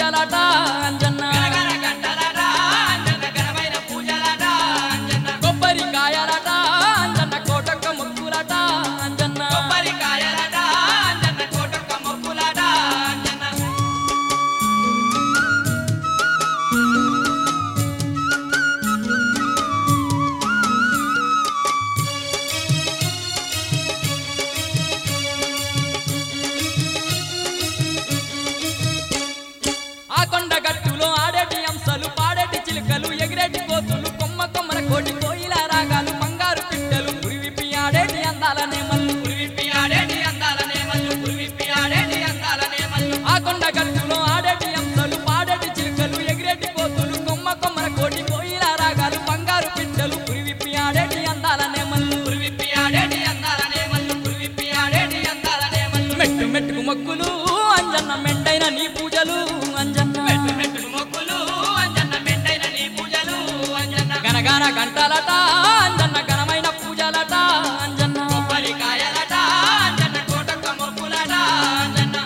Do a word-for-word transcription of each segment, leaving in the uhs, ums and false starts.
పూజలట అంజన్న గనగన గంటలట అంజన్న ఘనమైన పూజలట అంజన్న కొబ్బరికాయలట అంజన్న కోటొక్క మొక్కులట అంజన్న కొబ్బరికాయలట అంజన్న కోటొక్క మొక్కులట అంజన్న ఆ కొండ గట్టులో ఆడేటి అంశాలు పాడేటి చిలుకలు ఎగిరేటి కోతులు కొమ్మ కొమ్మర కోటి కోయిల రాగాలు బంగారు పిట్టలు పురివిప్పి ఆడేటి అందాలనే మల్లు పురివిప్పి ఆడేటి అందాలనే మల్లు పురివిప్పి ఆడేటి అందాలనే మల్లు ఆ కొండ గట్టులో ఆడేటి అంశాలు పాడేటి చిలుకలు ఎగిరేటి కోతులు కొమ్మ కొమ్మర కోటి కోయిల రాగాలు బంగారు పిట్టలు పురివిప్పి ఆడేటి అందాలనే మల్లు పురివిప్పి ఆడేటి అందాలనే మల్లు పురివిప్పి ఆడేటి అందాలనే మల్లు మెట్టు మెట్టుకు మొక్కులు అంజన్న మెండైన నీ పూజలు అంజన్న మెట్టు మెట్టుకు మొక్కులు అంజన్న మెండైన నీ పూజలు అంజన్న గనగన గంటలట అంజన్న ఘనమైన పూజలట అంజన్న కొబ్బరికాయలట అంజన్న కోటొక్క మొక్కులట అంజన్న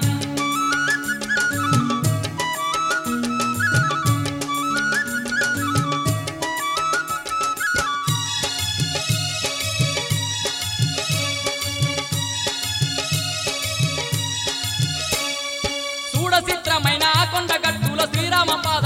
చూడ చిత్రమైన ఆ కొండ గట్టుల శ్రీరామ పాద